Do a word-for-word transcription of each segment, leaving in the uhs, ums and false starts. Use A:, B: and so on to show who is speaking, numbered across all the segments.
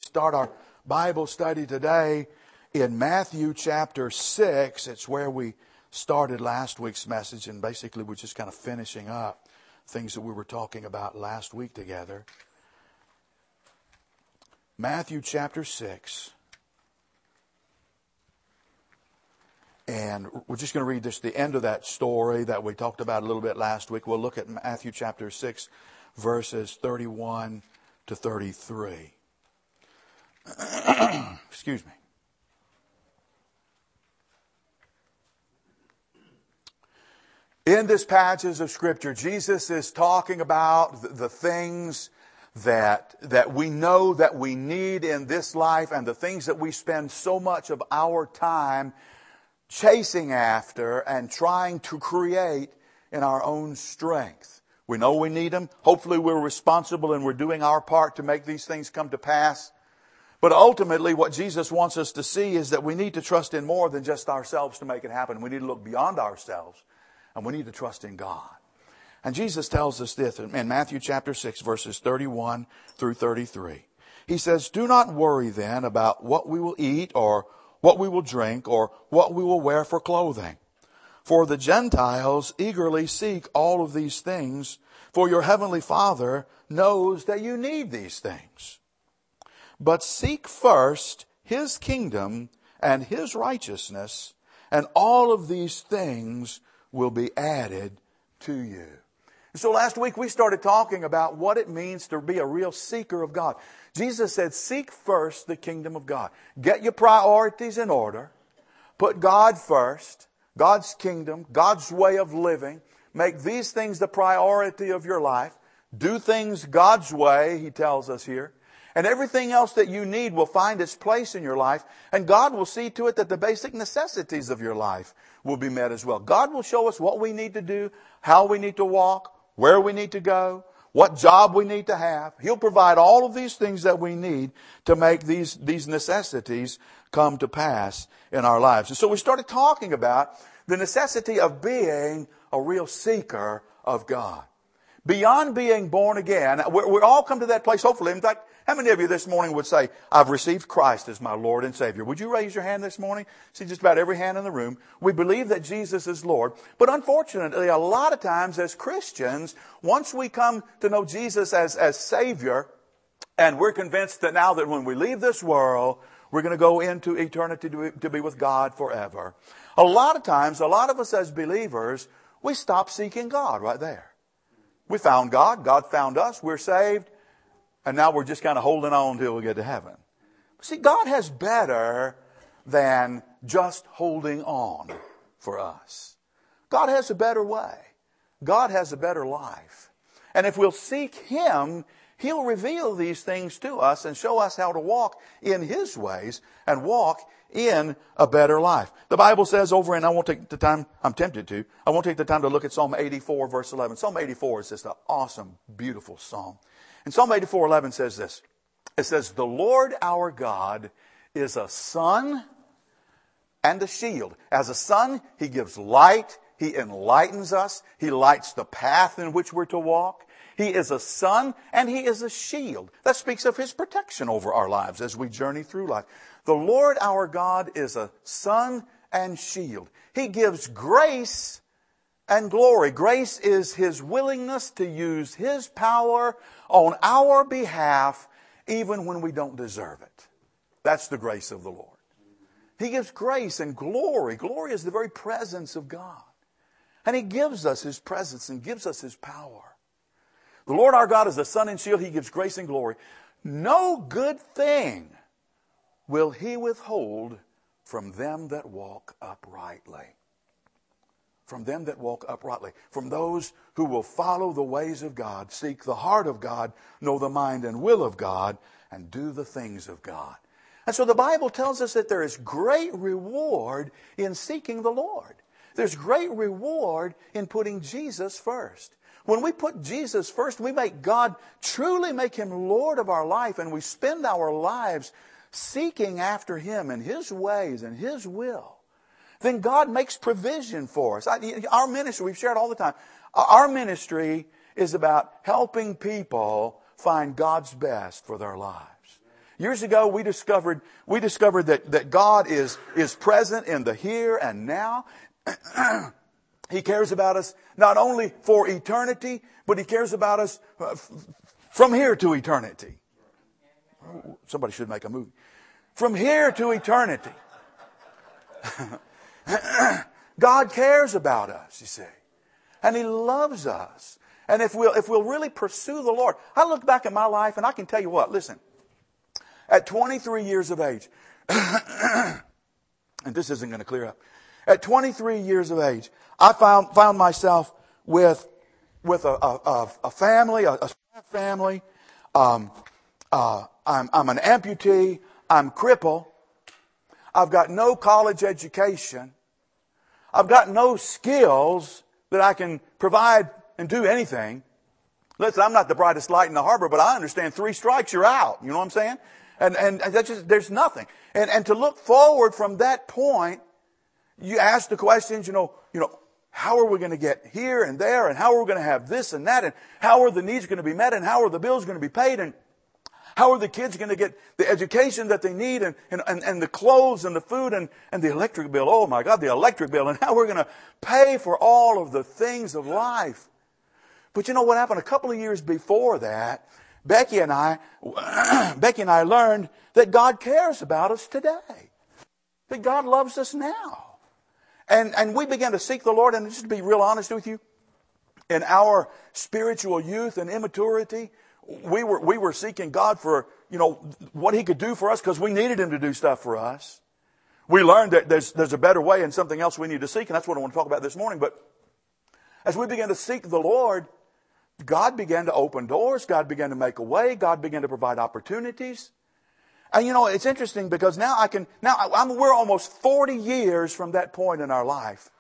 A: start our Bible study today in Matthew chapter six. It's where we started last week's message, and basically we're just kind of finishing up things that we were talking about last week together. Matthew chapter six. And we're just going to read this, the end of that story that we talked about a little bit last week. We'll look at Matthew chapter six, verses thirty-one to thirty-three. Excuse me. In this passage of Scripture, Jesus is talking about the, the things that, that we know that we need in this life and the things that we spend so much of our time chasing after and trying to create in our own strength. We know we need them. Hopefully we're responsible and we're doing our part to make these things come to pass. But ultimately what Jesus wants us to see is that we need to trust in more than just ourselves to make it happen. We need to look beyond ourselves and we need to trust in God. And Jesus tells us this in Matthew chapter six, verses thirty-one through thirty-three. He says, "Do not worry then about what we will eat or what we will drink, or what we will wear for clothing. For the Gentiles eagerly seek all of these things, for your heavenly Father knows that you need these things. But seek first His kingdom and His righteousness, and all of these things will be added to you." So last week we started talking about what it means to be a real seeker of God. Jesus said, seek first the kingdom of God. Get your priorities in order. Put God first, God's kingdom, God's way of living. Make these things the priority of your life. Do things God's way, He tells us here. And everything else that you need will find its place in your life. And God will see to it that the basic necessities of your life will be met as well. God will show us what we need to do, how we need to walk, where we need to go, what job we need to have. He'll provide all of these things that we need to make these, these necessities come to pass in our lives. And so we started talking about the necessity of being a real seeker of God. Beyond being born again, we're, we're all come to that place, hopefully. In fact, how many of you this morning would say, I've received Christ as my Lord and Savior? Would you raise your hand this morning? See just about every hand in the room. We believe that Jesus is Lord. But unfortunately, a lot of times as Christians, once we come to know Jesus as, as Savior, and we're convinced that now that when we leave this world, we're going to go into eternity to be, to be with God forever. A lot of times, a lot of us as believers, we stop seeking God right there. We found God. God found us. We're saved. And now we're just kind of holding on till we get to heaven. See, God has better than just holding on for us. God has a better way. God has a better life. And if we'll seek Him, He'll reveal these things to us and show us how to walk in His ways and walk in a better life. The Bible says over, and I won't take the time, I'm tempted to, I won't take the time to look at Psalm eighty-four, verse eleven. Psalm eighty-four is just an awesome, beautiful psalm. And Psalm eighty-four, eleven says this. It says, "The Lord our God is a sun and a shield." As a sun, He gives light. He enlightens us. He lights the path in which we're to walk. He is a sun and He is a shield. That speaks of His protection over our lives as we journey through life. The Lord our God is a sun and shield. He gives grace and glory. Grace is His willingness to use His power on our behalf even when we don't deserve it. That's the grace of the Lord. He gives grace and glory. Glory is the very presence of God. And He gives us His presence and gives us His power. The Lord our God is a sun and shield. He gives grace and glory. No good thing will He withhold from them that walk uprightly. From them that walk uprightly. From those who will follow the ways of God, seek the heart of God, know the mind and will of God, and do the things of God. And so the Bible tells us that there is great reward in seeking the Lord. There's great reward in putting Jesus first. When we put Jesus first, we make God, truly make Him Lord of our life, and we spend our lives seeking after Him and His ways and His will. Then God makes provision for us. Our ministry, we've shared all the time, our ministry is about helping people find God's best for their lives. Years ago, we discovered, we discovered that, that God is, is present in the here and now. He cares about us not only for eternity, but He cares about us from here to eternity. Somebody should make a movie. From here to eternity. God cares about us, you see. And He loves us. And if we'll, if we'll really pursue the Lord. I look back at my life and I can tell you what, listen. At twenty-three years of age, and this isn't going to clear up. At twenty-three years of age, I found, found myself with, with a, a, a family, a, a family. Um, uh, I'm, I'm an amputee. I'm crippled. I've got no college education. I've got no skills that I can provide and do anything. Listen, I'm not the brightest light in the harbor, but I understand three strikes, you're out. You know what I'm saying? And, and, and that's just, there's nothing. And, and to look forward from that point, you ask the questions, you know, you know, how are we going to get here and there, and how are we going to have this and that, and how are the needs going to be met, and how are the bills going to be paid, and how are the kids going to get the education that they need, and, and, and, and the clothes and the food and, and the electric bill. Oh my God, the electric bill, and how we're going to pay for all of the things of life. But you know what happened? A couple of years before that, Becky and I, Becky and I learned that God cares about us today. That God loves us now. And, and we began to seek the Lord, and just to be real honest with you, in our spiritual youth and immaturity, we were, we were seeking God for, you know, what He could do for us because we needed Him to do stuff for us. We learned that there's, there's a better way and something else we need to seek, and that's what I want to talk about this morning. But as we began to seek the Lord, God began to open doors. God began to make a way. God began to provide opportunities. And you know, it's interesting because now I can, now I'm, we're almost forty years from that point in our life.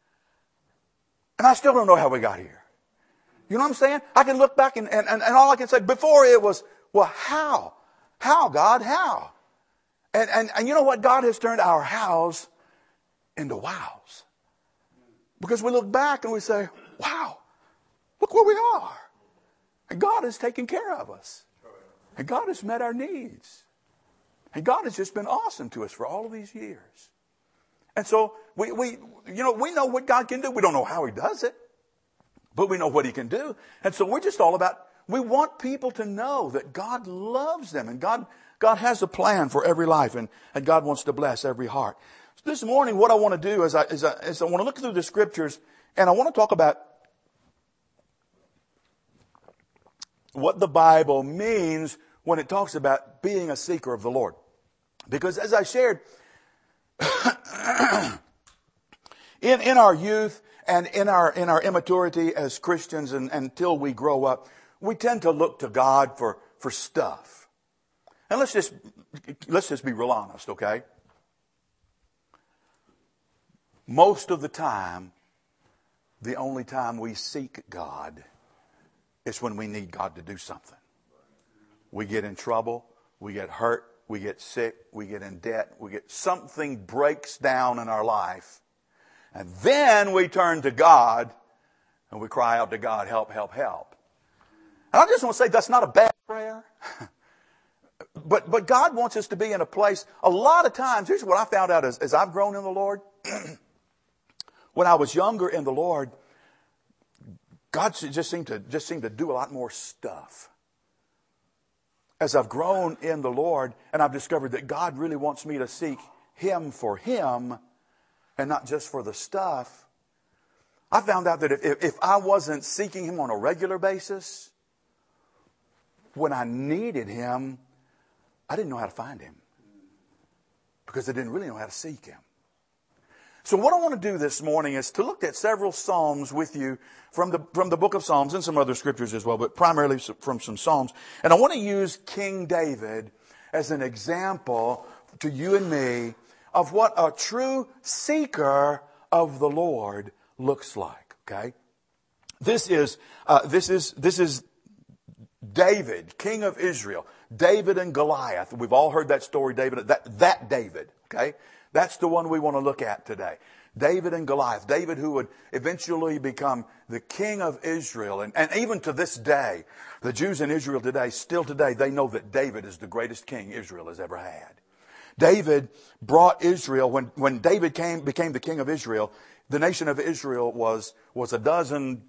A: And I still don't know how we got here. You know what I'm saying? I can look back and, and, and all I can say before it was, well, how? How, God? How? And, and, and you know what? God has turned our hows into wows. Because we look back and we say, wow, look where we are. And God has taken care of us. And God has met our needs. And God has just been awesome to us for all of these years. And so we, we, you know, we know what God can do. We don't know how He does it, but we know what He can do. And so we're just all about, we want people to know that God loves them, and God, God has a plan for every life, and, and God wants to bless every heart. So this morning, what I want to do is I, is I, is I want to look through the scriptures, and I want to talk about what the Bible means when it talks about being a seeker of the Lord. Because as I shared, in, in our youth and in our, in our immaturity as Christians and, until we grow up, we tend to look to God for, for stuff. And let's just, let's just be real honest, okay? Most of the time, the only time we seek God is when we need God to do something. We get in trouble, we get hurt, we get sick, we get in debt, we get something breaks down in our life. And then we turn to God and we cry out to God, help, help, help. And I just want to say that's not a bad prayer. but, but God wants us to be in a place, a lot of times, here's what I found out as, as I've grown in the Lord. When I was younger in the Lord, God just seemed to, just seemed to do a lot more stuff. As I've grown in the Lord and I've discovered that God really wants me to seek Him for Him and not just for the stuff, I found out that if, if I wasn't seeking Him on a regular basis, when I needed Him, I didn't know how to find Him because I didn't really know how to seek Him. So what I want to do this morning is to look at several Psalms with you from the, from the book of Psalms and some other scriptures as well, but primarily from some Psalms. And I want to use King David as an example to you and me of what a true seeker of the Lord looks like. Okay? This is, uh, this is, this is David, King of Israel. David and Goliath. We've all heard that story, David, that, that David. Okay? That's the one we want to look at today. David and Goliath. David, who would eventually become the king of Israel. And, and even to this day, the Jews in Israel today, still today, they know that David is the greatest king Israel has ever had. David brought Israel, when, when David came, became the king of Israel, the nation of Israel was, was a dozen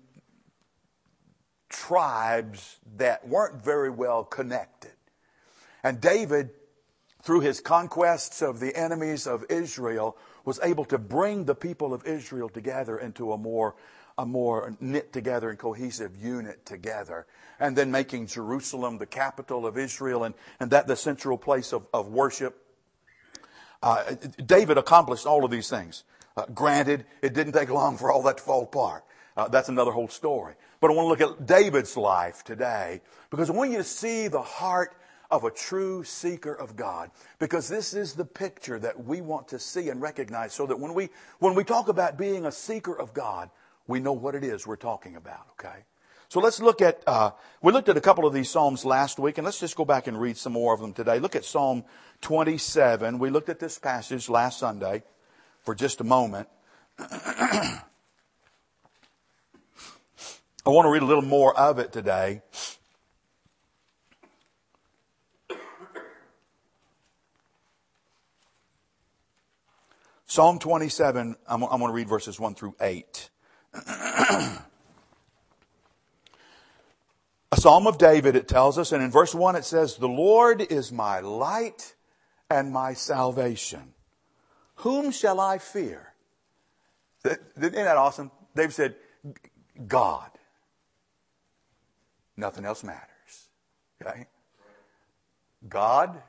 A: tribes that weren't very well connected. And David, through his conquests of the enemies of Israel, was able to bring the people of Israel together into a more, a more knit together and cohesive unit together. And then making Jerusalem the capital of Israel and, and that the central place of, of worship. Uh, David accomplished all of these things. Uh, granted, it didn't take long for all that to fall apart. Uh, that's another whole story. But I want to look at David's life today, because I want you to see the heart of a true seeker of God, because this is the picture that we want to see and recognize, so that when we when we talk about being a seeker of God, we know what it is we're talking about. Okay, so let's look at uh, we looked at a couple of these Psalms last week, and let's just go back and read some more of them today. Look at Psalm twenty-seven. We looked at this passage last Sunday for just a moment. I want to read a little more of it today. Psalm twenty-seven, I'm, I'm going to read verses one through eight. A Psalm of David, it tells us, and in verse one it says, "The Lord is my light and my salvation. Whom shall I fear?" Isn't that awesome? David said, God. Nothing else matters. Okay? God.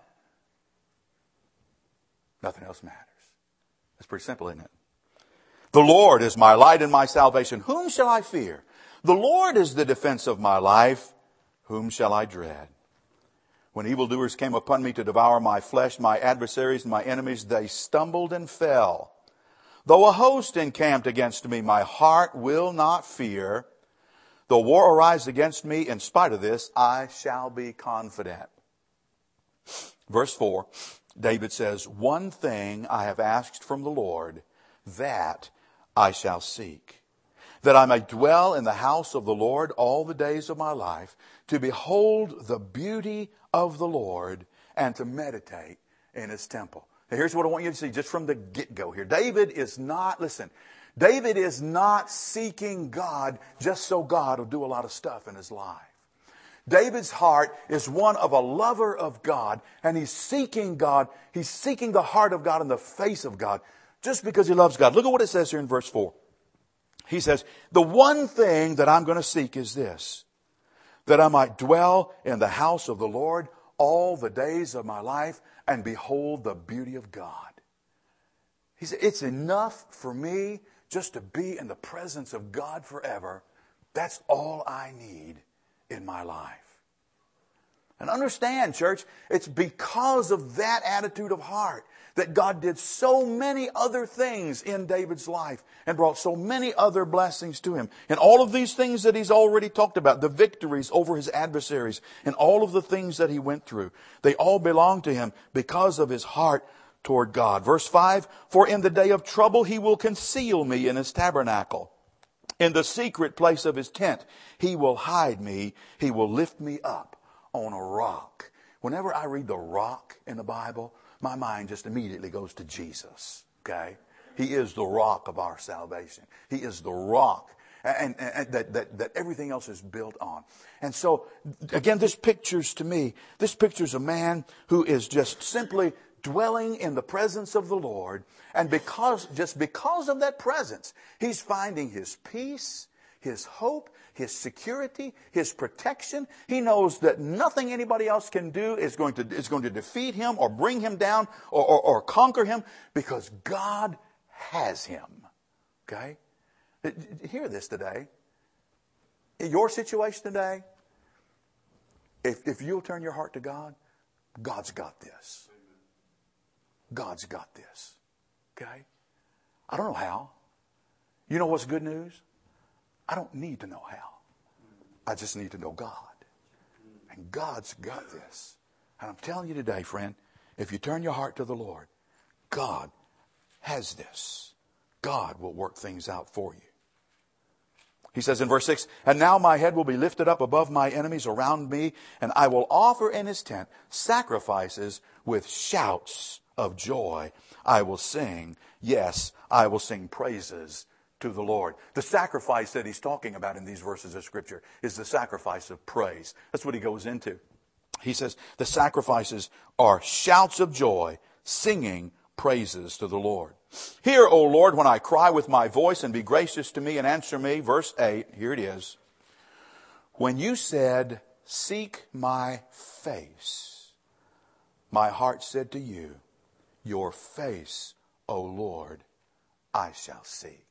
A: Nothing else matters. That's pretty simple, isn't it? The Lord is my light and my salvation. Whom shall I fear? The Lord is the defense of my life. Whom shall I dread? When evildoers came upon me to devour my flesh, my adversaries and my enemies, they stumbled and fell. Though a host encamped against me, my heart will not fear. Though war arise against me, in spite of this, I shall be confident. Verse four, David says, "One thing I have asked from the Lord, that I shall seek, that I may dwell in the house of the Lord all the days of my life, to behold the beauty of the Lord and to meditate in His temple." Now here's what I want you to see just from the get-go here. David is not, listen, David is not seeking God just so God will do a lot of stuff in his life. David's heart is one of a lover of God, and he's seeking God. He's seeking the heart of God and the face of God just because he loves God. Look at what it says here in verse four. He says, "The one thing that I'm going to seek is this, that I might dwell in the house of the Lord all the days of my life and behold the beauty of God." He said, it's enough for me just to be in the presence of God forever. That's all I need in my life. And understand, church, it's because of that attitude of heart that God did so many other things in David's life and brought so many other blessings to him. And all of these things that he's already talked about, the victories over his adversaries and all of the things that he went through, they all belong to him because of his heart toward God. Verse five, "For in the day of trouble he will conceal me in his tabernacle. In the secret place of his tent, he will hide me. He will lift me up on a rock." Whenever I read the rock in the Bible, my mind just immediately goes to Jesus. Okay? He is the rock of our salvation. He is the rock and, and, and that, that, that everything else is built on. And so, again, this pictures to me, this pictures a man who is just simply dwelling in the presence of the Lord. And because, just because of that presence, he's finding his peace, his hope, his security, his protection. He knows that nothing anybody else can do is going to, is going to defeat him or bring him down or, or, or conquer him, because God has him. Okay? Hear this today. In your situation today, if, if you'll turn your heart to God, God's got this. God's got this. Okay? I don't know how. You know what's good news? I don't need to know how. I just need to know God. And God's got this. And I'm telling you today, friend, if you turn your heart to the Lord, God has this. God will work things out for you. He says in verse six, and now my head will be lifted up above my enemies around me, and I will offer in his tent sacrifices with shouts of joy. I will sing, yes, I will sing praises to the Lord. The sacrifice that he's talking about in these verses of Scripture is the sacrifice of praise. That's what he goes into. He says the sacrifices are shouts of joy, singing praises to the Lord. Hear, O Lord, when I cry with my voice, and be gracious to me and answer me. Verse eight, here it is. When you said, seek my face, my heart said to you, your face, O Lord, I shall seek.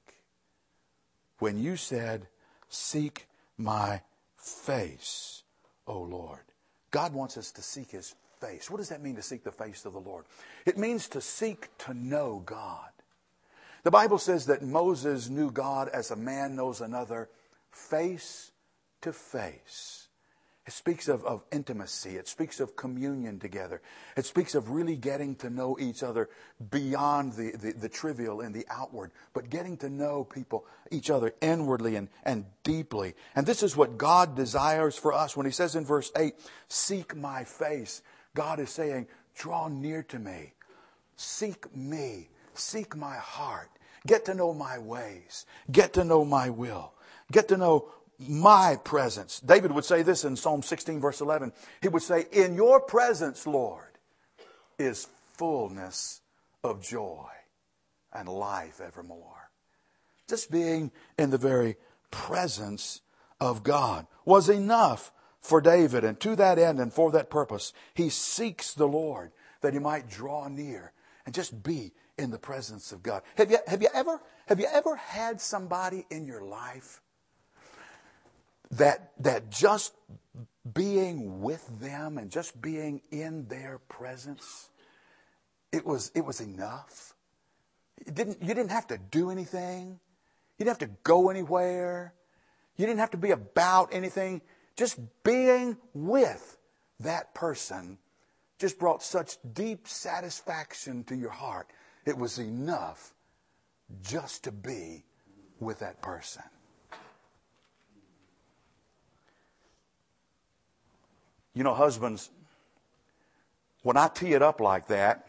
A: When you said, seek my face, O Lord. God wants us to seek his face. What does that mean, to seek the face of the Lord? It means to seek to know God. The Bible says that Moses knew God as a man knows another, face to face. It speaks of, of intimacy. It speaks of communion together. It speaks of really getting to know each other beyond the, the, the trivial and the outward, but getting to know people, each other inwardly and, and deeply. And this is what God desires for us. When he says in verse eight, seek my face, God is saying, draw near to me. Seek me. Seek my heart. Get to know my ways. Get to know my will. Get to know my presence. David would say this in Psalm sixteen, verse eleven. He would say, in your presence, Lord, is fullness of joy and life evermore. Just being in the very presence of God was enough for David. And to that end and for that purpose, he seeks the Lord that he might draw near and just be in the presence of God. Have you, have you ever, have you ever had somebody in your life that, that just being with them and just being in their presence, it was, it was enough? It didn't, you didn't have to do anything. You didn't have to go anywhere. You didn't have to be about anything. Just being with that person just brought such deep satisfaction to your heart. It was enough just to be with that person. You know, husbands, when I tee it up like that,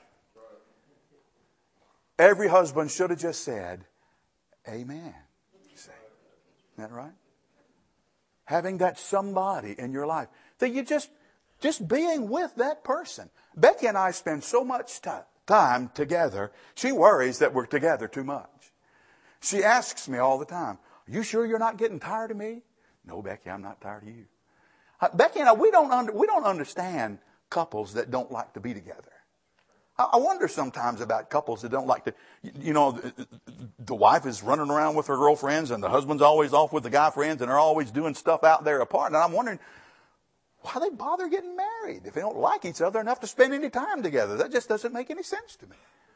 A: every husband should have just said, amen. Isn't that right? Having that somebody in your life that you just, just being with that person. Becky and I spend so much time. time together. She worries that we're together too much. She asks me all the time, are you sure you're not getting tired of me? No, Becky, I'm not tired of you. Uh, Becky and I, we don't, under, we don't understand couples that don't like to be together. I, I wonder sometimes about couples that don't like to, you, you know, the, the wife is running around with her girlfriends and the husband's always off with the guy friends and they're always doing stuff out there apart. And I'm wondering, why they bother getting married if they don't like each other enough to spend any time together? That just doesn't make any sense to me.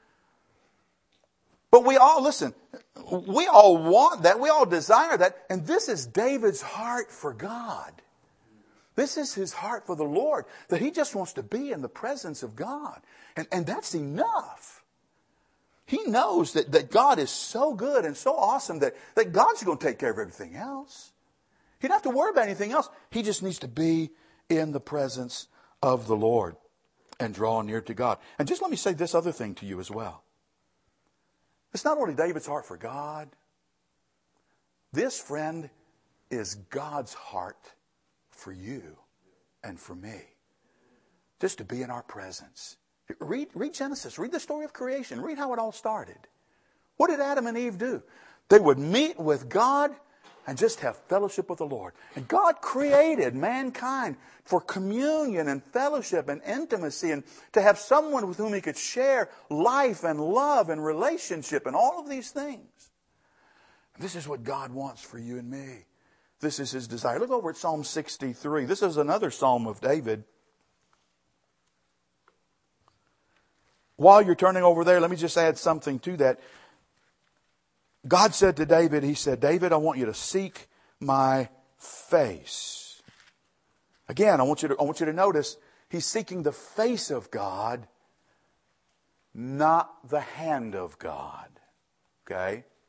A: But we all, listen, we all want that. We all desire that. And this is David's heart for God. This is his heart for the Lord, that he just wants to be in the presence of God. And, and that's enough. He knows that, that God is so good and so awesome that, that God's going to take care of everything else. He doesn't have to worry about anything else. He just needs to be in the presence of the Lord and draw near to God. And just let me say this other thing to you as well. It's not only David's heart for God. This, friend, is God's heart for you and for me. Just to be in our presence. Read, read Genesis. Read the story of creation. Read how it all started. What did Adam and Eve do? They would meet with God and just have fellowship with the Lord. And God created mankind for communion and fellowship and intimacy and to have someone with whom he could share life and love and relationship and all of these things. This is what God wants for you and me. This is his desire. Look over at Psalm sixty-three. This is another psalm of David. While you're turning over there, let me just add something to that. God said to David, he said, David, I want you to seek my face. Again, I want you to, I want you to notice he's seeking the face of God, not the hand of God. Okay?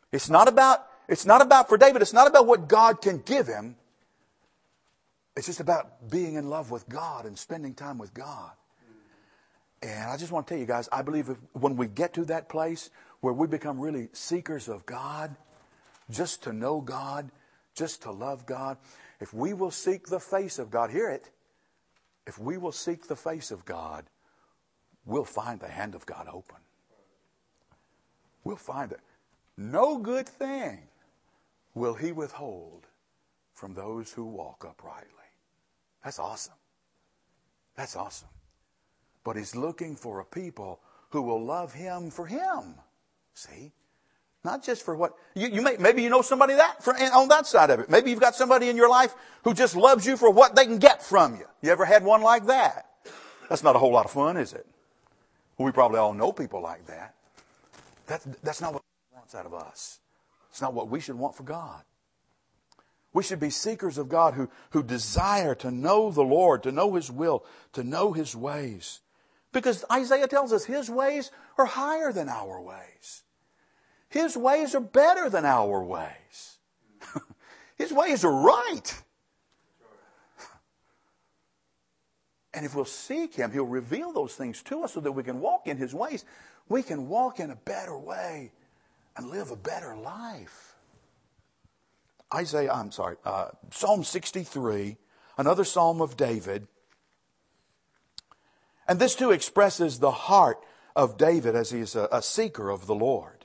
A: It's not about, it's not about, for David, it's not about what God can give him. It's just about being in love with God and spending time with God. And I just want to tell you guys, I believe if, when we get to that place where we become really seekers of God, just to know God, just to love God, if we will seek the face of God, hear it, if we will seek the face of God, we'll find the hand of God open. We'll find it. No good thing will He withhold from those who walk uprightly. That's awesome. That's awesome. But He's looking for a people who will love Him for Him. See? Not just for what you, you may, maybe you know somebody that for, on that side of it. Maybe you've got somebody in your life who just loves you for what they can get from you. You ever had one like that? That's not a whole lot of fun, is it? Well, we probably all know people like that. That that's not what He wants out of us. It's not what we should want for God. We should be seekers of God who, who desire to know the Lord, to know His will, to know His ways. Because Isaiah tells us His ways are higher than our ways. His ways are better than our ways. His ways are right. And if we'll seek Him, He'll reveal those things to us so that we can walk in His ways. We can walk in a better way and live a better life. Isaiah, I'm sorry, uh, Psalm sixty-three, another Psalm of David. And this too expresses the heart of David as he is a, a seeker of the Lord.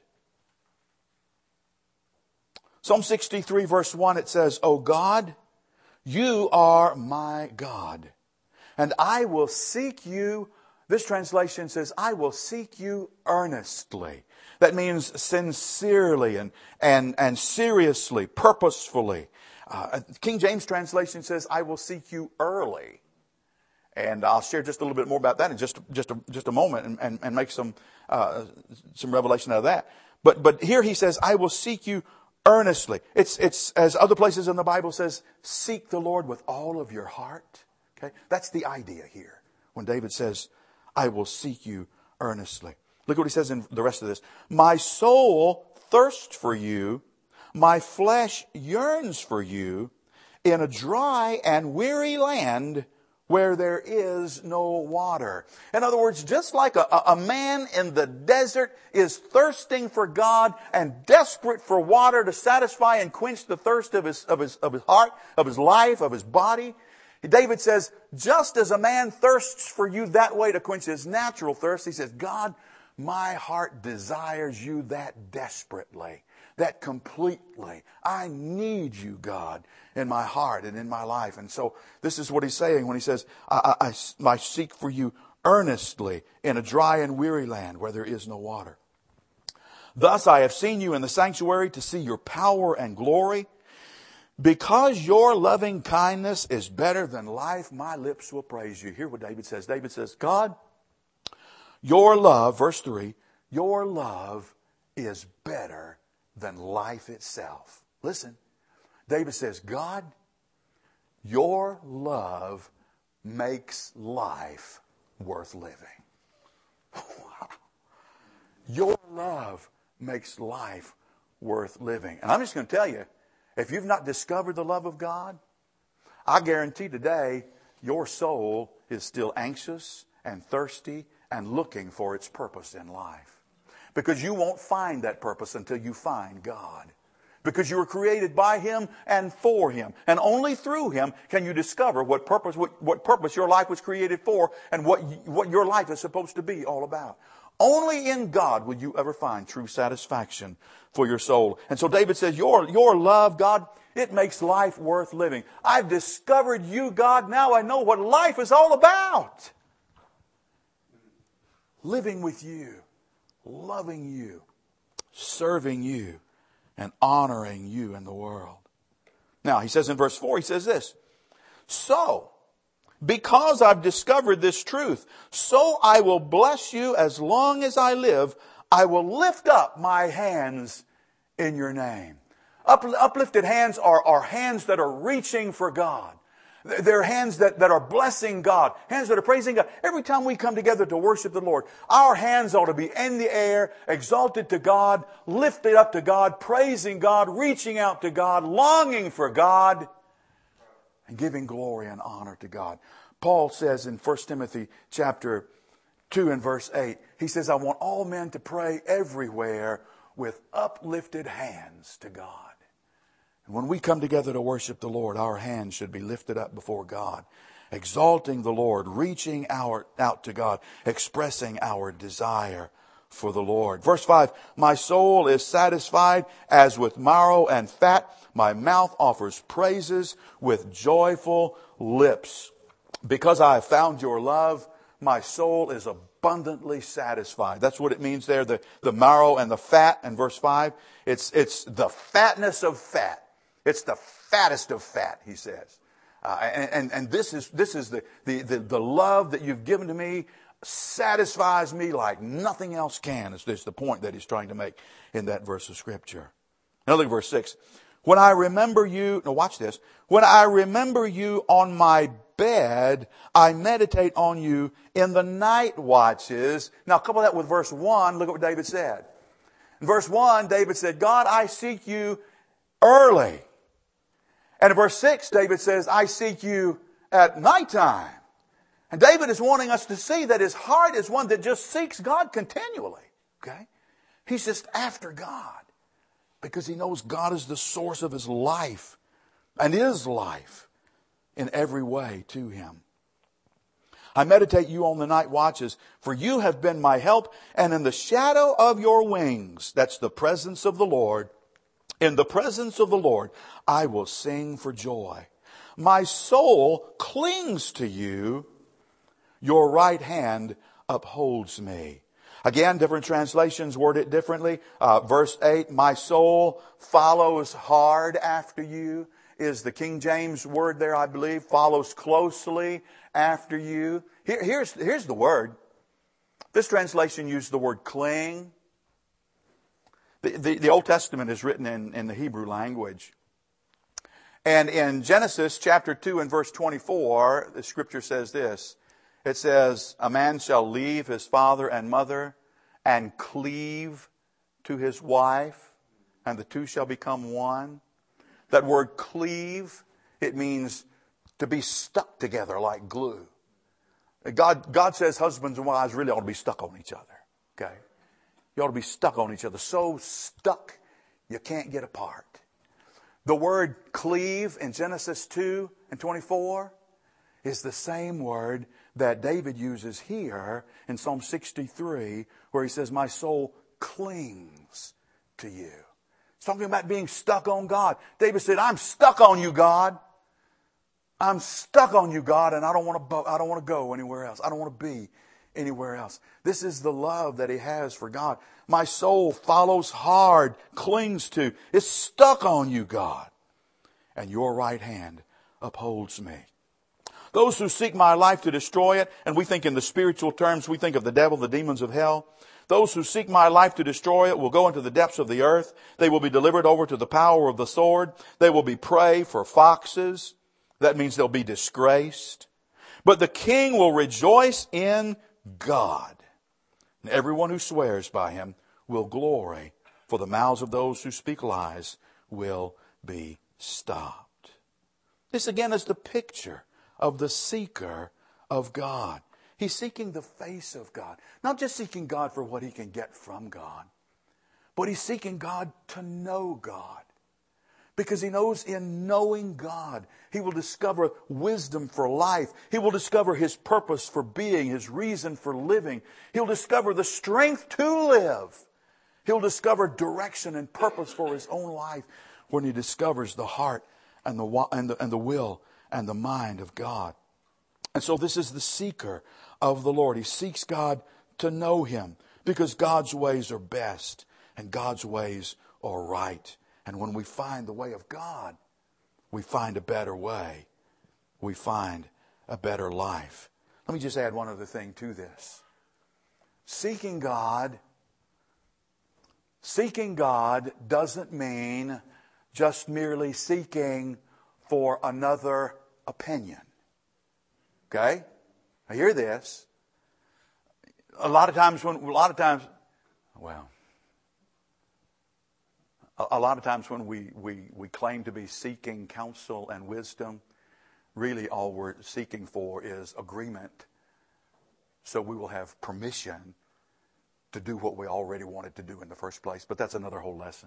A: Psalm sixty-three verse one, it says, O God, you are my God, and I will seek you. This translation says, I will seek you earnestly. That means sincerely and, and, and seriously, purposefully. Uh, King James translation says, I will seek you early. And I'll share just a little bit more about that in just, just, a, just a moment and, and, and make some, uh, some revelation out of that. But, but here he says, I will seek you earnestly. It's, it's, as other places in the Bible says, seek the Lord with all of your heart. Okay. That's the idea here. When David says, I will seek you earnestly. Look what he says in the rest of this. My soul thirsts for you. My flesh yearns for you in a dry and weary land where there is no water. In other words, just like a, a man in the desert is thirsting for God and desperate for water to satisfy and quench the thirst of his, of his, of his heart, of his life, of his body, David says, just as a man thirsts for you that way to quench his natural thirst, he says, God, my heart desires you that desperately, that completely. I need you, God, in my heart and in my life. And so this is what he's saying when he says, I, I, I, I seek for you earnestly in a dry and weary land where there is no water. Thus I have seen you in the sanctuary to see your power and glory. Because your loving kindness is better than life, my lips will praise you. Hear what David says. David says, God, your love, verse three, your love is better than life itself. Listen, David says, God, your love makes life worth living. Wow. Your love makes life worth living. And I'm just going to tell you, if you've not discovered the love of God, I guarantee today your soul is still anxious and thirsty and looking for its purpose in life. Because you won't find that purpose until you find God. Because you were created by Him and for Him. And only through Him can you discover what purpose, what, what purpose your life was created for and what, what your life is supposed to be all about. Only in God will you ever find true satisfaction for your soul. And so David says, your, your love, God, it makes life worth living. I've discovered you, God. Now I know what life is all about. Living with you, loving you, serving you, and honoring you in the world. Now, he says in verse four, he says this, so, because I've discovered this truth, so I will bless you as long as I live. I will lift up my hands in your name. Up, uplifted hands are, are hands that are reaching for God. They're hands that, that are blessing God, hands that are praising God. Every time we come together to worship the Lord, our hands ought to be in the air, exalted to God, lifted up to God, praising God, reaching out to God, longing for God, and giving glory and honor to God. Paul says in First Timothy chapter two and verse eight, he says, I want all men to pray everywhere with uplifted hands to God. And when we come together to worship the Lord, our hands should be lifted up before God, exalting the Lord, reaching our, out to God, expressing our desire for the Lord. Verse five, my soul is satisfied as with marrow and fat. My mouth offers praises with joyful lips. Because I have found your love, my soul is abundantly satisfied. That's what it means there, the, the marrow and the fat in verse five. It's, it's the fatness of fat. It's the fattest of fat, he says. Uh, and, and, and this is, this is the, the, the, the love that you've given to me satisfies me like nothing else can. Is this the point that he's trying to make in that verse of Scripture. Now look at verse six. When I remember you, now watch this. When I remember you on my bed, I meditate on you in the night watches. Now couple that with verse one. Look at what David said. In verse one, David said, God, I seek you early. And in verse six, David says, I seek you at nighttime. And David is wanting us to see that his heart is one that just seeks God continually. Okay? He's just after God because he knows God is the source of his life and is life in every way to him. I meditate you on the night watches, for you have been my help, and in the shadow of your wings, that's the presence of the Lord, in the presence of the Lord, I will sing for joy. My soul clings to you. Your right hand upholds me. Again, different translations word it differently. Uh, verse eight, my soul follows hard after you is the King James word there, I believe. Follows closely after you. Here, here's, here's the word. This translation used the word cling. The, the, the Old Testament is written in, in the Hebrew language. And in Genesis chapter two and verse twenty-four, the Scripture says this. It says, a man shall leave his father and mother and cleave to his wife, and the two shall become one. That word cleave, it means to be stuck together like glue. God, God says husbands and wives really ought to be stuck on each other. Okay? You ought to be stuck on each other. So stuck, you can't get apart. The word cleave in Genesis two and twenty-four is the same word that David uses here in Psalm sixty-three, where he says, my soul clings to you. It's talking about being stuck on God. David said, I'm stuck on you, God. I'm stuck on you, God, and I don't want to, I don't want to go anywhere else. I don't want to be anywhere else. This is the love that he has for God. My soul follows hard, clings to, is stuck on you, God. And your right hand upholds me. Those who seek my life to destroy it, and we think in the spiritual terms, we think of the devil, the demons of hell. Those who seek my life to destroy it will go into the depths of the earth. They will be delivered over to the power of the sword. They will be prey for foxes. That means they'll be disgraced. But the king will rejoice in God. And everyone who swears by him will glory, for the mouths of those who speak lies will be stopped. This again is the picture of the seeker of God. He's seeking the face of God. Not just seeking God for what he can get from God, but he's seeking God to know God. Because he knows in knowing God, he will discover wisdom for life. He will discover his purpose for being, his reason for living. He'll discover the strength to live. He'll discover direction and purpose for his own life when he discovers the heart and the, and the, and the will and the mind of God. And so this is the seeker of the Lord. He seeks God to know him because God's ways are best and God's ways are right. And when we find the way of God, we find a better way. We find a better life. Let me just add one other thing to this. Seeking God, seeking God doesn't mean just merely seeking for another opinion. Okay? Now hear this. A lot of times when, a lot of times, well, a, a lot of times when we, we, we claim to be seeking counsel and wisdom, really all we're seeking for is agreement. So we will have permission to do what we already wanted to do in the first place. But that's another whole lesson.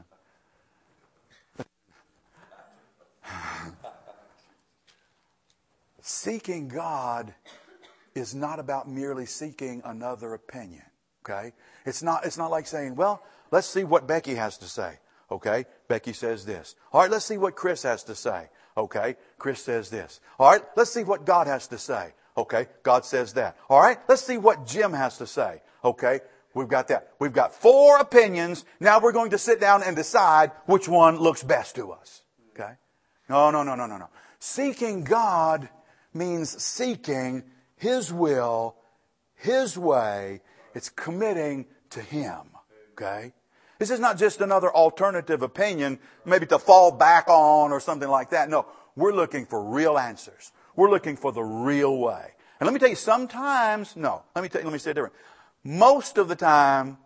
A: Seeking God is not about merely seeking another opinion. Okay? It's not, it's not like saying, well, let's see what Becky has to say. Okay? Becky says this. All right, let's see what Chris has to say. Okay? Chris says this. All right, let's see what God has to say. Okay? God says that. All right, let's see what Jim has to say. Okay? We've got that. We've got four opinions. Now we're going to sit down and decide which one looks best to us. Okay? No, no, no, no, no, no. Seeking God means seeking His will, His way. It's committing to Him. Okay? This is not just another alternative opinion, maybe to fall back on or something like that. No, we're looking for real answers. We're looking for the real way. And let me tell you, sometimes, no, let me tell you, let me say it different. Most of the time,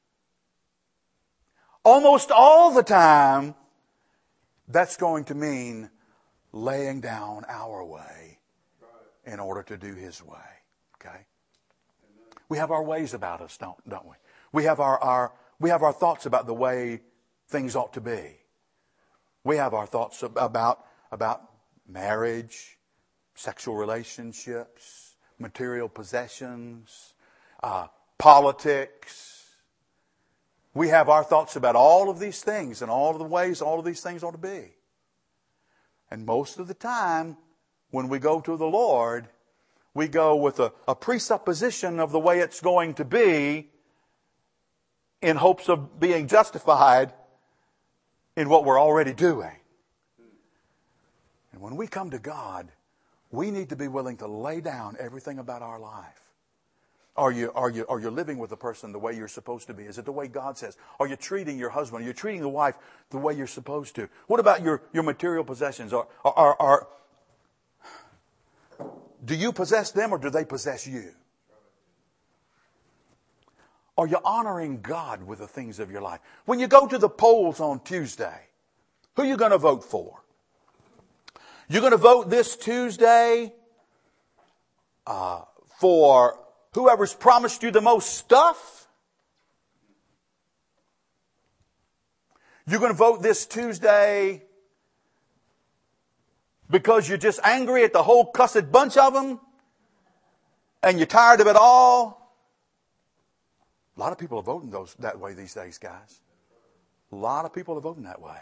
A: almost all the time, that's going to mean laying down our way in order to do His way. Okay? We have our ways about us, don't, don't we? We have our, our, we have our thoughts about the way things ought to be. We have our thoughts about, about marriage, sexual relationships, material possessions, uh, politics. We have our thoughts about all of these things and all of the ways all of these things ought to be. And most of the time, when we go to the Lord, we go with a, a presupposition of the way it's going to be in hopes of being justified in what we're already doing. And when we come to God, we need to be willing to lay down everything about our life. Are you, are you, are you living with the person the way you're supposed to be? Is it the way God says? Are you treating your husband? Are you treating the wife the way you're supposed to? What about your, your material possessions? Are, are, are, do you possess them or do they possess you? Are you honoring God with the things of your life? When you go to the polls on Tuesday, who are you going to vote for? You're going to vote this Tuesday uh, for whoever's promised you the most stuff? You're going to vote this Tuesday because you're just angry at the whole cussed bunch of them and you're tired of it all? A lot of people are voting those that way these days, guys. A lot of people are voting that way.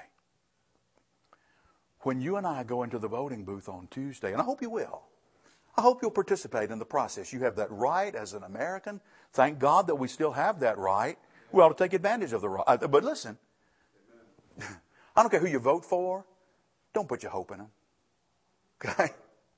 A: When you and I go into the voting booth on Tuesday, and I hope you will, I hope you'll participate in the process. You have that right as an American. Thank God that we still have that right. We ought to take advantage of the right. But listen, I don't care who you vote for. Don't put your hope in them. Okay?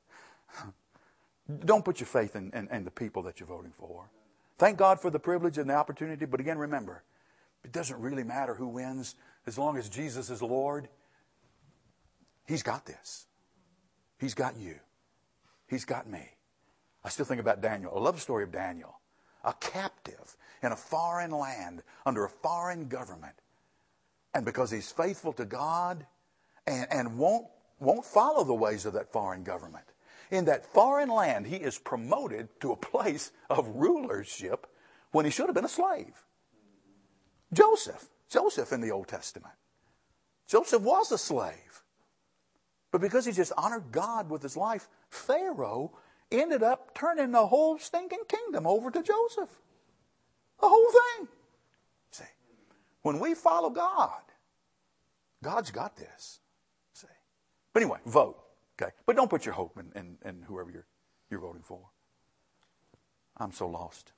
A: Don't put your faith in, in, in the people that you're voting for. Thank God for the privilege and the opportunity. But again, remember, it doesn't really matter who wins as long as Jesus is Lord. He's got this. He's got you. He's got me. I still think about Daniel. I love the story of Daniel. A captive in a foreign land under a foreign government. And because he's faithful to God and, and won't, won't follow the ways of that foreign government. In that foreign land, he is promoted to a place of rulership when he should have been a slave. Joseph. Joseph in the Old Testament. Joseph was a slave. But because he just honored God with his life, Pharaoh ended up turning the whole stinking kingdom over to Joseph. The whole thing. See, when we follow God, God's got this. See. But anyway, vote. Okay. But don't put your hope in, in, in whoever you're, you're voting for. I'm so lost.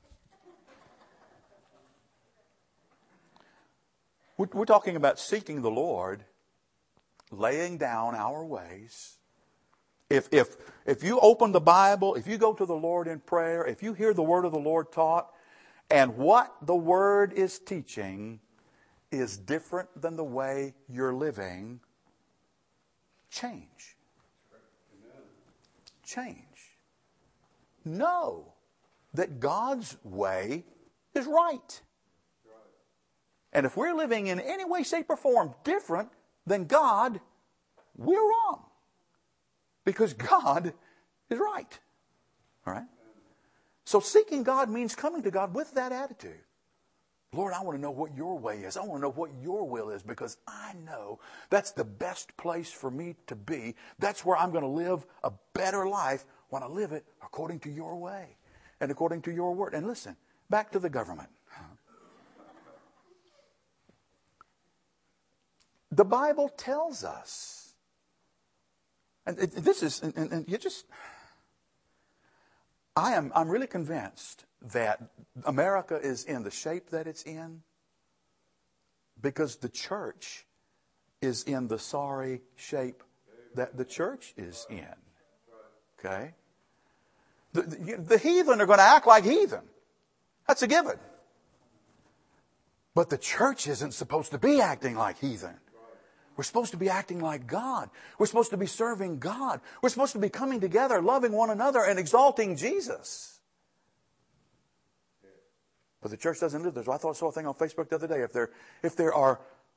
A: We're, we're talking about seeking the Lord, laying down our ways. If, if, if you open the Bible, if you go to the Lord in prayer, if you hear the word of the Lord taught, and what the word is teaching is different than the way you're living, change. change. Know that God's way is right. And if we're living in any way, shape, or form different than God, we're wrong. Because God is right. All right? So seeking God means coming to God with that attitude. Lord, I want to know what your way is. I want to know what your will is, because I know that's the best place for me to be. That's where I'm going to live a better life when I live it according to your way and according to your word. And listen, back to the government. The Bible tells us, and this is, and, and you just, I am, I'm really convinced that America is in the shape that it's in because the church is in the sorry shape that the church is in. Okay? The, the, the heathen are going to act like heathen. That's a given. But the church isn't supposed to be acting like heathen. We're supposed to be acting like God. We're supposed to be serving God. We're supposed to be coming together, loving one another, and exalting Jesus. But the church doesn't live this. I thought I saw a thing on Facebook the other day. If there, if there are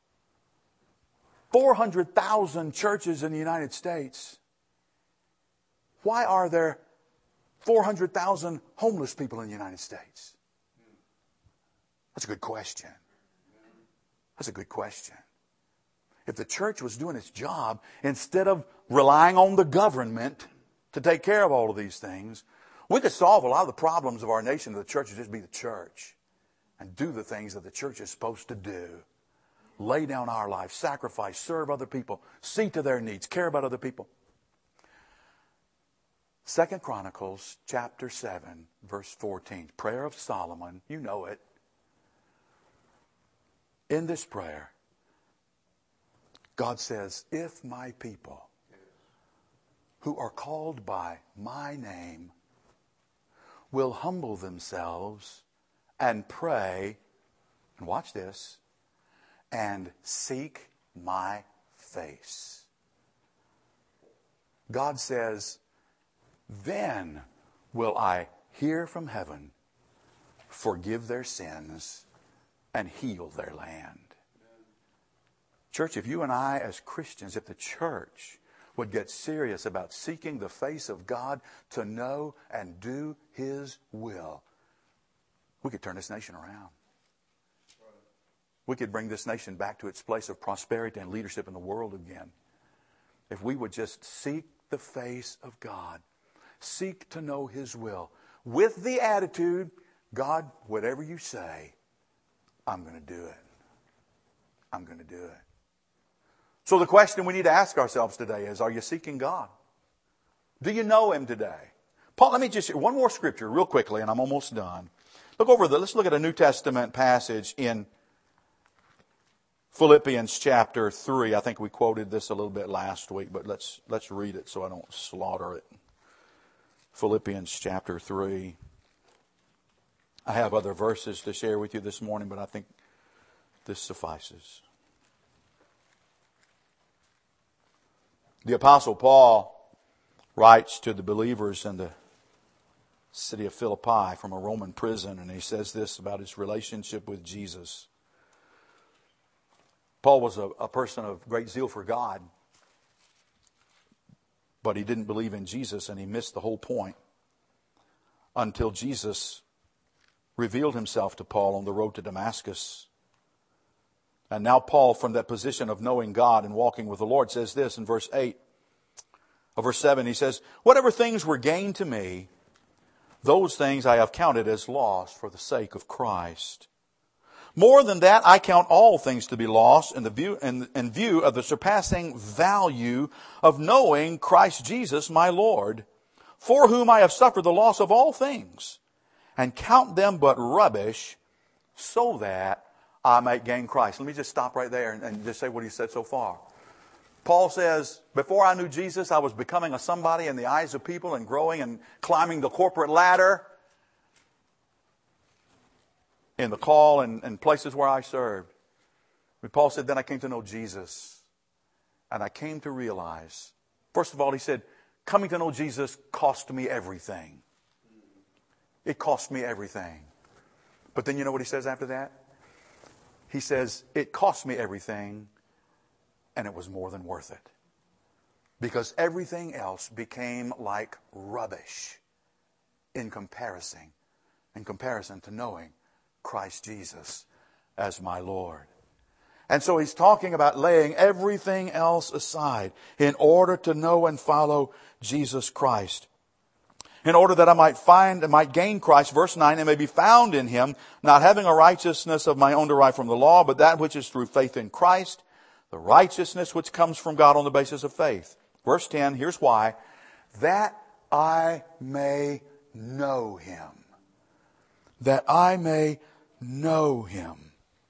A: four hundred thousand churches in the United States, why are there four hundred thousand homeless people in the United States? That's a good question. That's a good question. If the church was doing its job, instead of relying on the government to take care of all of these things, we could solve a lot of the problems of our nation if the church would just be the church and do the things that the church is supposed to do. Lay down our life, sacrifice, serve other people, see to their needs, care about other people. Second Chronicles chapter seven, verse fourteen. Prayer of Solomon. You know it. In this prayer, God says, if my people who are called by my name will humble themselves and pray, and watch this, and seek my face. God says, then will I hear from heaven, forgive their sins, and heal their land. Church, if you and I as Christians, if the church would get serious about seeking the face of God to know and do His will, we could turn this nation around. We could bring this nation back to its place of prosperity and leadership in the world again. If we would just seek the face of God, seek to know His will, with the attitude, God, whatever you say, I'm going to do it. I'm going to do it. So the question we need to ask ourselves today is, are you seeking God? Do you know Him today? Paul, let me just, one more scripture real quickly and I'm almost done. Look over the, let's look at a New Testament passage in Philippians chapter three. I think we quoted this a little bit last week, but let's, let's read it so I don't slaughter it. Philippians chapter three. I have other verses to share with you this morning, but I think this suffices. The Apostle Paul writes to the believers in the city of Philippi from a Roman prison, and he says this about his relationship with Jesus. Paul was a, a person of great zeal for God, but he didn't believe in Jesus, and he missed the whole point until Jesus revealed Himself to Paul on the road to Damascus. And now Paul, from that position of knowing God and walking with the Lord, says this in verse eight of verse seven. He says, whatever things were gained to me, those things I have counted as loss for the sake of Christ. More than that, I count all things to be lost in the view, in, in view of the surpassing value of knowing Christ Jesus my Lord, for whom I have suffered the loss of all things, and count them but rubbish, so that I might gain Christ. Let me just stop right there and, and just say what he said so far. Paul says, before I knew Jesus, I was becoming a somebody in the eyes of people and growing and climbing the corporate ladder in the call and, and places where I served. But Paul said, then I came to know Jesus. And I came to realize, first of all, he said, coming to know Jesus cost me everything. It cost me everything. But then you know what he says after that? He says, it cost me everything, and it was more than worth it. Because everything else became like rubbish in comparison, in comparison to knowing Christ Jesus as my Lord. And so he's talking about laying everything else aside in order to know and follow Jesus Christ. In order that I might find and might gain Christ, verse nine, and may be found in him, not having a righteousness of my own derived from the law, but that which is through faith in Christ, the righteousness which comes from God on the basis of faith. Verse ten, here's why. That I may know him. That I may know him.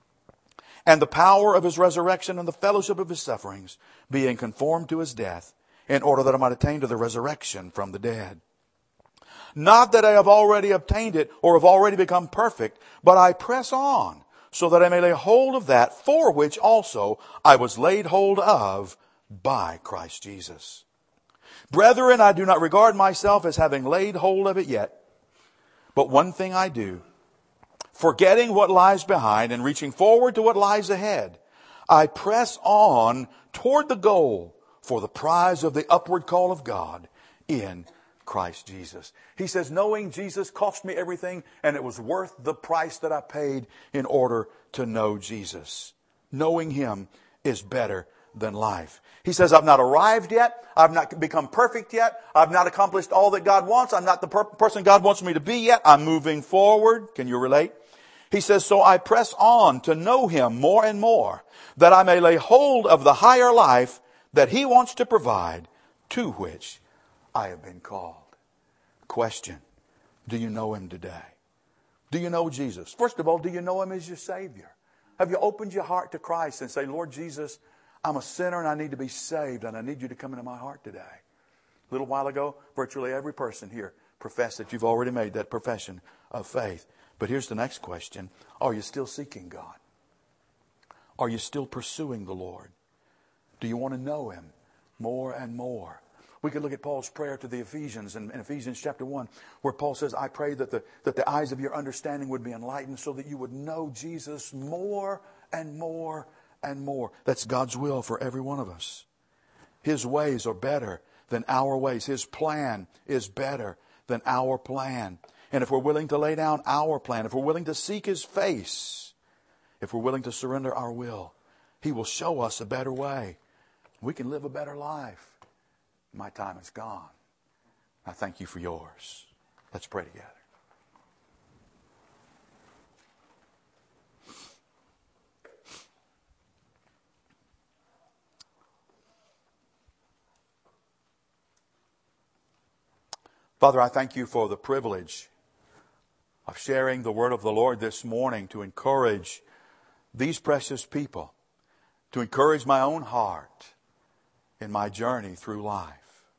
A: And the power of his resurrection and the fellowship of his sufferings, being conformed to his death, in order that I might attain to the resurrection from the dead. Not that I have already obtained it or have already become perfect, but I press on, so that I may lay hold of that for which also I was laid hold of by Christ Jesus. Brethren, I do not regard myself as having laid hold of it yet, but one thing I do, forgetting what lies behind and reaching forward to what lies ahead, I press on toward the goal for the prize of the upward call of God in Christ Jesus. He says, knowing Jesus cost me everything, and it was worth the price that I paid in order to know Jesus. Knowing him is better than life. He says, I've not arrived yet. I've not become perfect yet. I've not accomplished all that God wants. I'm not the per- person God wants me to be yet. I'm moving forward. Can you relate? He says, so I press on to know him more and more, that I may lay hold of the higher life that he wants to provide, to which I have been called. Question. Do you know him today? Do you know Jesus? First of all, do you know him as your Savior? Have you opened your heart to Christ and say, Lord Jesus, I'm a sinner and I need to be saved and I need you to come into my heart today. A little while ago, virtually every person here professed that you've already made that profession of faith. But here's the next question. Are you still seeking God? Are you still pursuing the Lord? Do you want to know him more and more? We could look at Paul's prayer to the Ephesians in, in Ephesians chapter one, where Paul says, I pray that the, that the eyes of your understanding would be enlightened so that you would know Jesus more and more and more. That's God's will for every one of us. His ways are better than our ways. His plan is better than our plan. And if we're willing to lay down our plan, if we're willing to seek his face, if we're willing to surrender our will, he will show us a better way. We can live a better life. My time is gone. I thank you for yours. Let's pray together. Father, I thank you for the privilege of sharing the word of the Lord this morning to encourage these precious people, to encourage my own heart in my journey through life.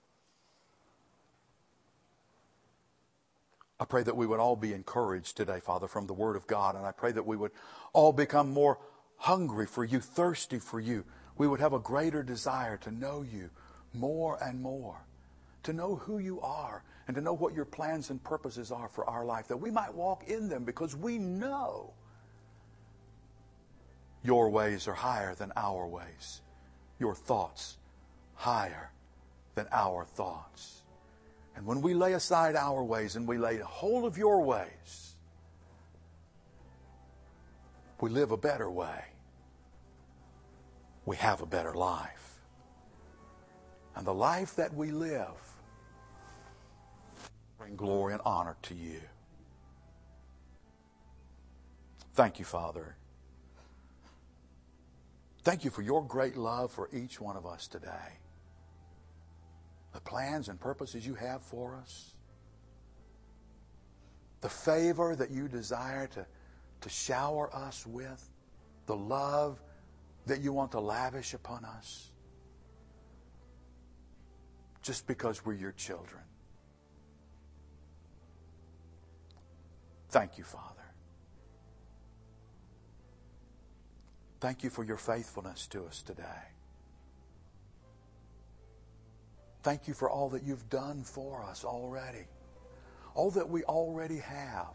A: I pray that we would all be encouraged today, Father, from the Word of God. And I pray that we would all become more hungry for you, thirsty for you. We would have a greater desire to know you more and more, to know who you are, and to know what your plans and purposes are for our life, that we might walk in them because we know your ways are higher than our ways, your thoughts higher than our thoughts. And when we lay aside our ways and we lay hold of your ways, we live a better way. We have a better life. And the life that we live bring glory and honor to you. Thank you, Father. Thank you for your great love for each one of us today. The plans and purposes you have for us. The favor that you desire to, to shower us with. The love that you want to lavish upon us. Just because we're your children. Thank you, Father. Thank you for your faithfulness to us today. Thank you for all that you've done for us already. All that we already have.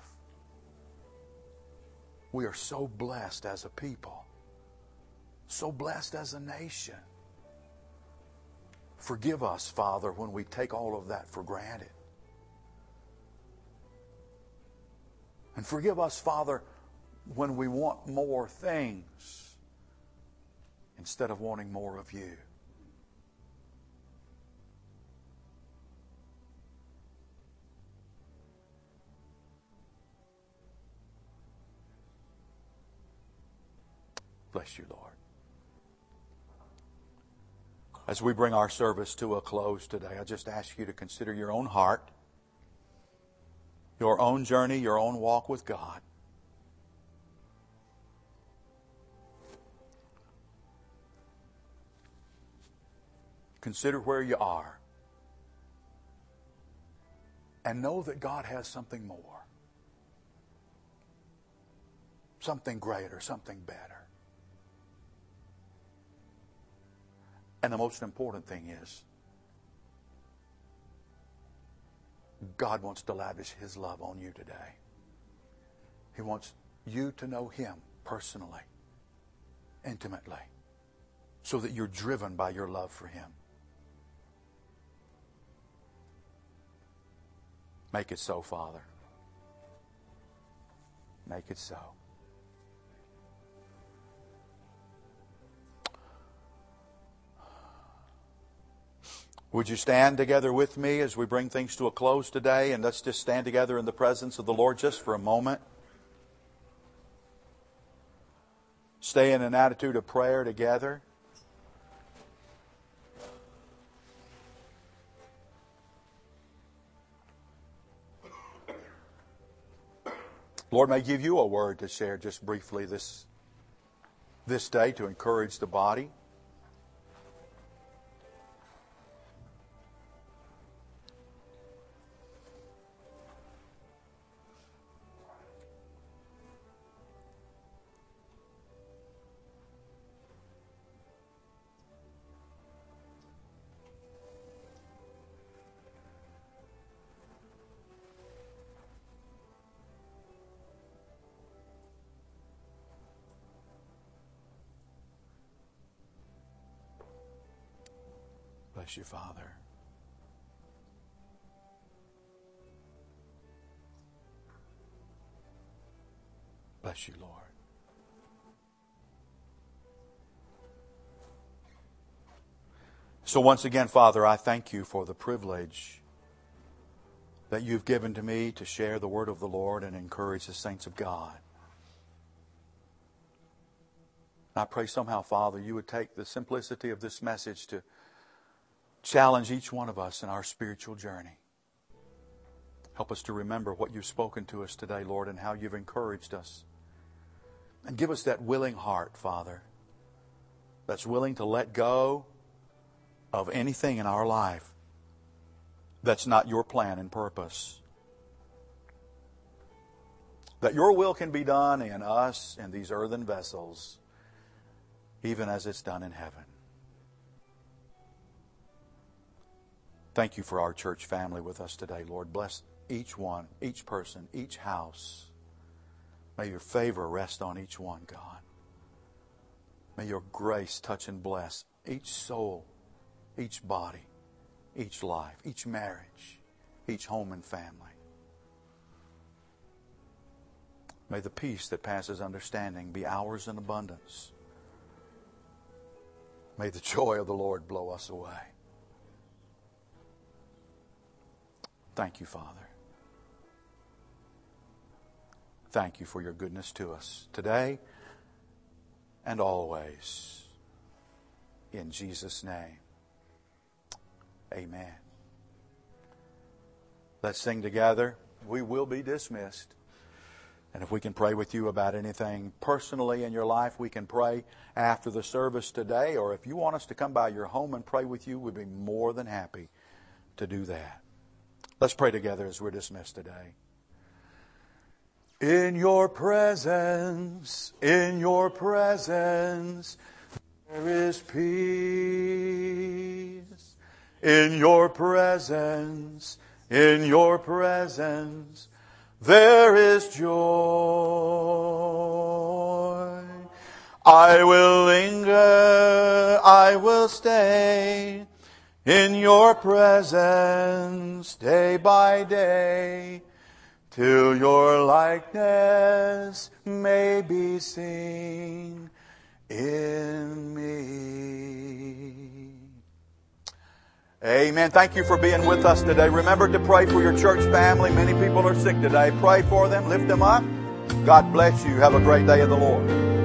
A: We are so blessed as a people. So blessed as a nation. Forgive us, Father, when we take all of that for granted. And forgive us, Father, when we want more things instead of wanting more of you. Bless you, Lord. As we bring our service to a close today, I just ask you to consider your own heart, your own journey, your own walk with God. Consider where you are. And know that God has something more. Something greater, something better. And the most important thing is, God wants to lavish His love on you today. He wants you to know Him personally, intimately, so that you're driven by your love for Him. Make it so, Father. Make it so. Would you stand together with me as we bring things to a close today? And let's just stand together in the presence of the Lord just for a moment. Stay in an attitude of prayer together. Lord may give you a word to share just briefly this, this day to encourage the body. Bless you, Father. Bless you, Lord. So once again, Father, I thank you for the privilege that you've given to me to share the word of the Lord and encourage the saints of God. I pray somehow, Father, you would take the simplicity of this message to challenge each one of us in our spiritual journey. Help us to remember what you've spoken to us today, Lord, and how you've encouraged us. And give us that willing heart, Father, that's willing to let go of anything in our life that's not your plan and purpose. That your will can be done in us, in these earthen vessels, even as it's done in heaven. Thank you for our church family with us today, Lord. Bless each one, each person, each house. May your favor rest on each one, God. May your grace touch and bless each soul, each body, each life, each marriage, each home and family. May the peace that passes understanding be ours in abundance. May the joy of the Lord blow us away. Thank you, Father. Thank you for your goodness to us today and always. In Jesus' name, amen. Let's sing together. We will be dismissed. And if we can pray with you about anything personally in your life, we can pray after the service today. Or if you want us to come by your home and pray with you, we'd be more than happy to do that. Let's pray together as we're dismissed today. In your presence, in your presence, there is peace. In your presence, in your presence, there is joy. I will linger, I will stay in your presence day by day, till your likeness may be seen in me. Amen. Thank you for being with us today. Remember to pray for your church family. Many people are sick today. Pray for them. Lift them up. God bless you. Have a great day of the Lord.